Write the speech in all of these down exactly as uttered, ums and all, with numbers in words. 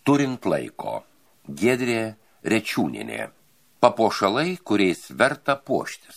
Turint laiko. Giedrė Rečiūnienė. Papuošalai, kuriais verta puoštis.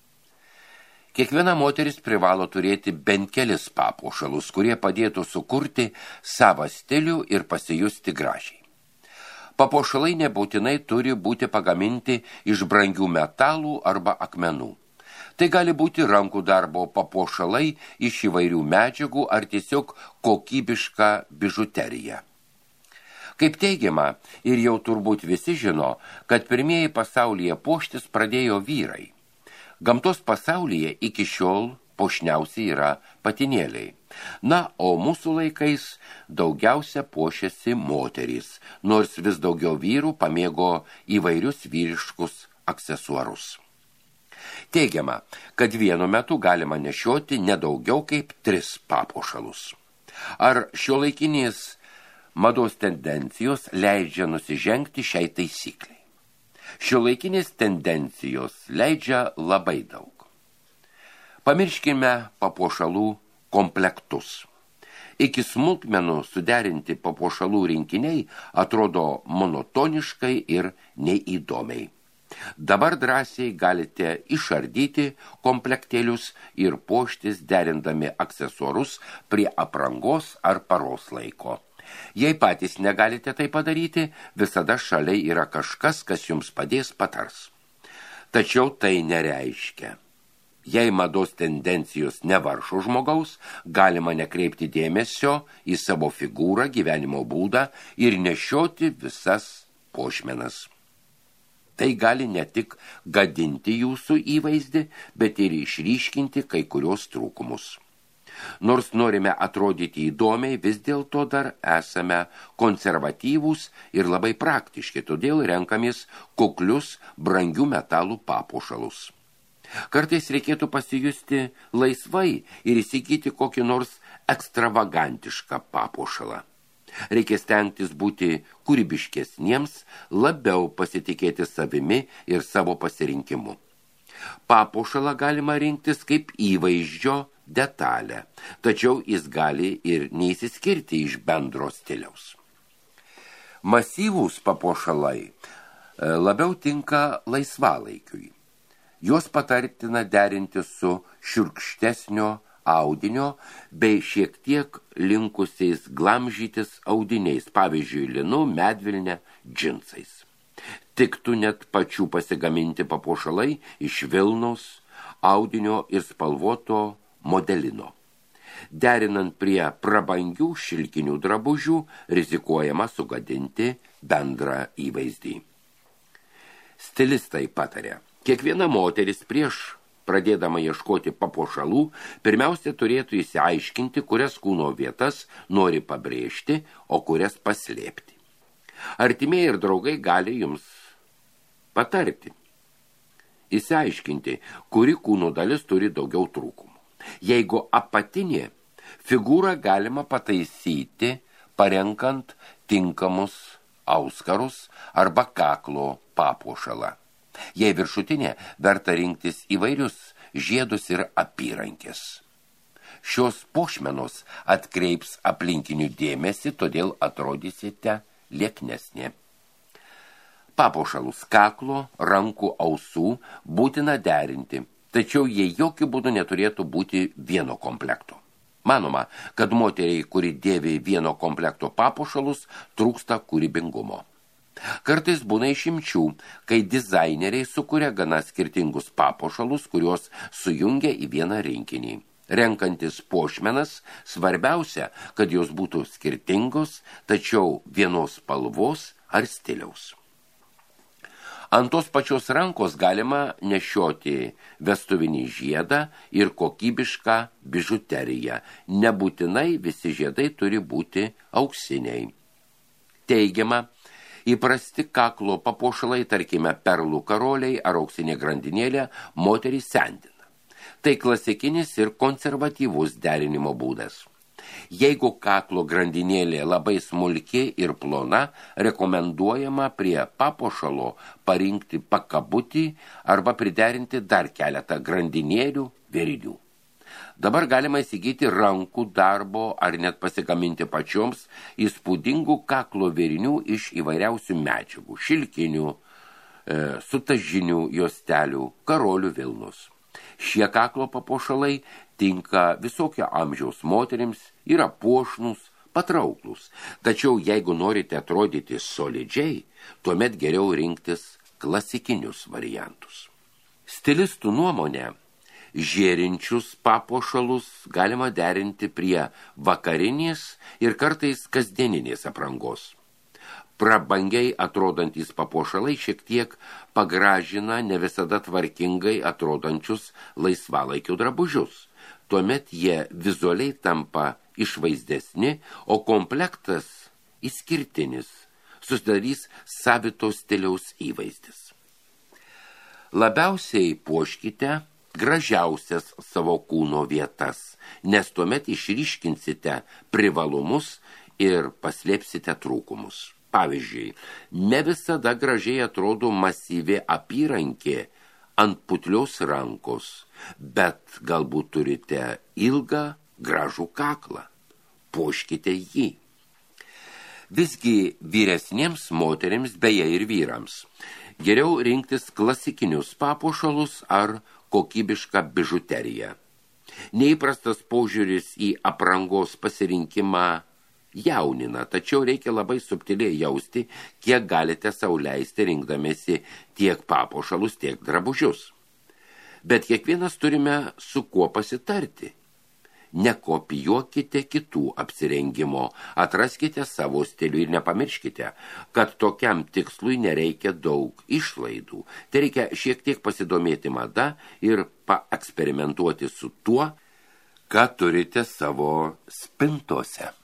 Kiekviena moteris privalo turėti bent kelis papuošalus, kurie padėtų sukurti savą stilių ir pasijusti gražiai. Papuošalai nebūtinai turi būti pagaminti iš brangių metalų arba akmenų. Tai gali būti rankų darbo papuošalai iš įvairių medžiagų ar tiesiog kokybiška bižuterija. Kaip teigiama, ir jau turbūt visi žino, kad pirmieji pasaulyje puoštis pradėjo vyrai. Gamtos pasaulyje iki šiol puošniausiai yra patinėliai. Na, o mūsų laikais daugiausia puošiasi moterys, nors vis daugiau vyrų pamėgo įvairius vyriškus aksesuarus. Teigiama, kad vienu metu galima nešioti nedaugiau kaip tris papuošalus. Ar šiuolaikinės mados tendencijos leidžia nusižengti šiai taisykliai? Šiuolaikinės tendencijos leidžia labai daug. Pamirškime papuošalų komplektus. Iki smulkmenų suderinti papuošalų rinkiniai atrodo monotoniškai ir neįdomiai. Dabar drąsiai galite išardyti komplektėlius ir puoštis derindami aksesuarus prie aprangos ar paros laiko. Jei patys negalite tai padaryti, visada šalia yra kažkas, kas jums padės patars. Tačiau tai nereiškia. Jei mados tendencijos nevaršo žmogaus, galima nekreipti dėmesio į savo figūrą, gyvenimo būdą ir nešioti visas puošmenas. Tai gali ne tik gadinti jūsų įvaizdį, bet ir išryškinti kai kurios trūkumus. Nors norime atrodyti įdomiai, vis dėlto dar esame konservatyvūs ir labai praktiški, todėl renkamės kuklius brangių metalų papuošalus. Kartais reikėtų pasijusti laisvai ir įsigyti kokį nors ekstravagantišką papuošalą. Reikia stengtis būti kūrybiškesniems, labiau pasitikėti savimi ir savo pasirinkimu. Papuošalą galima rinktis kaip įvaizdžio detalę, tačiau jis gali ir neįsiskirti iš bendro stiliaus. Masyvūs papuošalai labiau tinka laisvalaikiui. Juos patartina derinti su šiurkštesnio audinio bei šiek tiek linkusiais glamžytis audiniais, pavyzdžiui, linu, medvilne, džinsais. Tiktų net pačių pasigaminti papuošalai iš vilnos, audinio ir spalvoto modelino. Derinant prie prabangių šilkinių drabužių, rizikuojama sugadinti bendrą įvaizdį. Stilistai patarė, kiekviena moteris prieš pradėdama ieškoti papuošalų, pirmiausia turėtų įsiaiškinti, kurias kūno vietas nori pabrėžti, o kurias paslėpti. Artimieji ir draugai gali jums patarti. Įsiaiškinti, kuri kūno dalis turi daugiau trūkumų. Jeigu apatinė, figūrą galima pataisyti, parenkant tinkamus auskarus arba kaklo papuošalą. Jei viršutinė, verta rinktis įvairius žiedus ir apyrankės. Šios puošmenos atkreips aplinkinių dėmesį, todėl atrodysite lieknesnė. Papuošalus kaklo, rankų, ausų būtina derinti, tačiau jie jokių būdų neturėtų būti vieno komplekto. Manoma, kad moteriai, kuri dėvi vieno komplekto papuošalus, trūksta kūrybingumo. Kartais būna išimčių, kai dizaineriai sukuria gana skirtingus papuošalus, kuriuos sujungia į vieną rinkinį. Renkantis puošmenas, svarbiausia, kad jos būtų skirtingos, tačiau vienos spalvos ar stiliaus. Ant tos pačios rankos galima nešioti vestuvinį žiedą ir kokybišką bižuteriją. Nebūtinai visi žiedai turi būti auksiniai. Teigiama, įprasti kaklo papuošalai, tarkime, perlų karoliai ar auksinė grandinėlė, moterį sendina. Tai klasikinis ir konservatyvus derinimo būdas. Jeigu kaklo grandinėlė labai smulki ir plona, rekomenduojama prie papuošalo parinkti pakabutį arba priderinti dar keletą grandinėlių vėrinių. Dabar galima įsigyti rankų darbo ar net pasigaminti pačioms įspūdingų kaklo vėrinių iš įvairiausių medžiagų, šilkinių, e, sutažinių juostelių, karolių vilnus. Šie kaklo papuošalai tinka visokio amžiaus moterims, yra puošnus, patrauklus. Tačiau jeigu norite atrodyti solidžiai, tuomet geriau rinktis klasikinius variantus. Stilistų nuomonė, žėrinčius papuošalus galima derinti prie vakarinės ir kartais kasdieninės aprangos. Prabangiai atrodantys papuošalai šiek tiek pagražina ne visada tvarkingai atrodančius laisvalaikio drabužius. Tuomet jie vizualiai tampa išvaizdesni, o komplektas išskirtinis, susidarys savito stiliaus įvaizdis. Labiausiai puoškite gražiausias savo kūno vietas, nes tuomet išryškinsite privalumus ir paslėpsite trūkumus. Pavyzdžiui, ne visada gražiai atrodo masyvi apyrankė ant putlios rankos, bet galbūt turite ilgą, gražų kaklą. Puoškite jį. Visgi vyresniems moterims, beje ir vyrams, geriau rinktis klasikinius papuošalus ar kokybišką bižuteriją. Neįprastas požiūris į aprangos pasirinkimą jaunina, tačiau reikia labai subtiliai jausti, kiek galite sau leisti rinkdamėsi tiek papuošalus, tiek drabužius. Bet kiekvienas turime su kuo pasitarti. Nekopijuokite kitų apsirengimo, atraskite savo stilių ir nepamirškite, kad tokiam tikslui nereikia daug išlaidų. Tai reikia šiek tiek pasidomėti mada ir paeksperimentuoti su tuo, ką turite savo spintose.